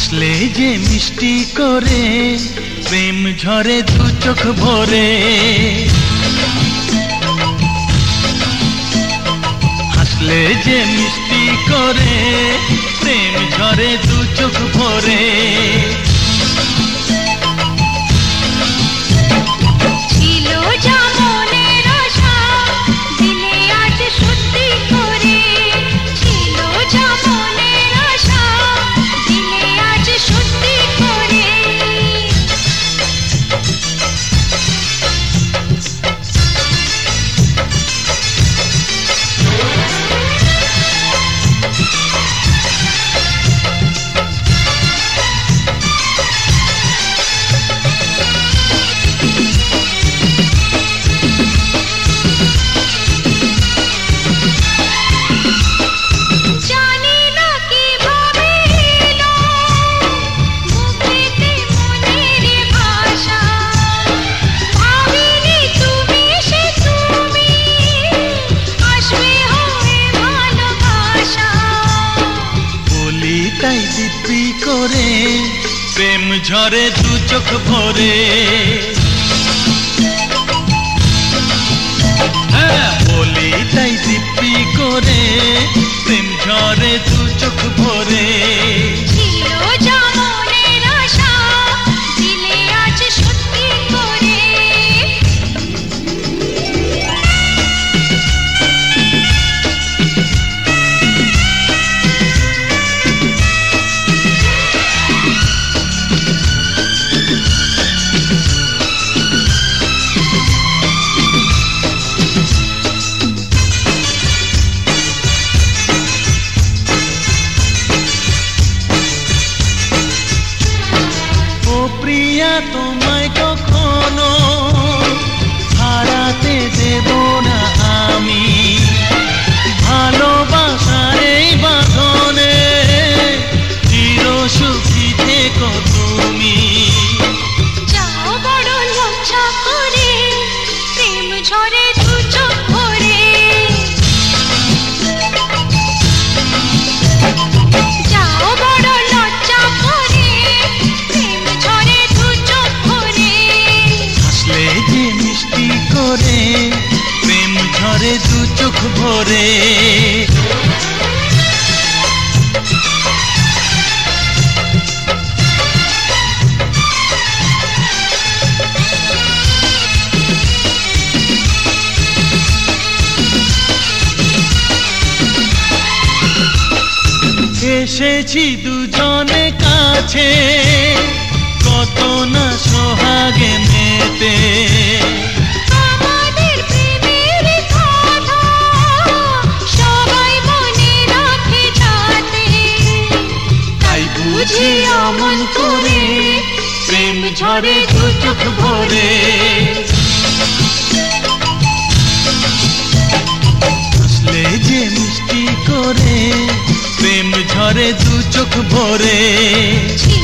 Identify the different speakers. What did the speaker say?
Speaker 1: হাসলে যে মিষ্টি করে প্রেম ঝরে দু চোখ ভরে, হাসলে যে মিষ্টি করে প্রেম ঝরে দু চোখ ভরে।
Speaker 2: ছিল যা মনের আশা দিলে আজ সত্যি করে, ছিল যা মনের আশা দিলে আজ সত্যি করে।
Speaker 1: তাই দিব্যি করে প্রেম ঝরে দু চোখ ভরে, হ্যাঁ বলি তাই দিব্যি করে প্রেম ঝরে দু চোখ ভরে।
Speaker 2: ছিল যা মনের আশা দিলে আজ সত্যি করে।
Speaker 1: প্রিয়া তোমায় কখনো হারাতে দেব না আমি, ভালোবাসার এই বাঁধনে চির সুখী থেকো তুমি।
Speaker 2: যাও বড় লজ্জা করে প্রেম ঝরে দু চোখ ভরে, যাও বড় লজ্জা করে প্রেম ঝরে দু চোখ ভরে।
Speaker 1: হাসলে যে মিষ্টি করে প্রেম ঝরে দু চোখ ভরে। এসেছি দুজনে কাছে কত না সোহাগে মেতে,
Speaker 2: আমাদের প্রেমের কথা সবাই মনে রাখে যাতে,
Speaker 1: তাই বুঝি অমন করে প্রেম ঝরে দু চোখ ভরে। হাসলে যে মিষ্টি করে প্রেম ঝরে দু চোখ ভরে।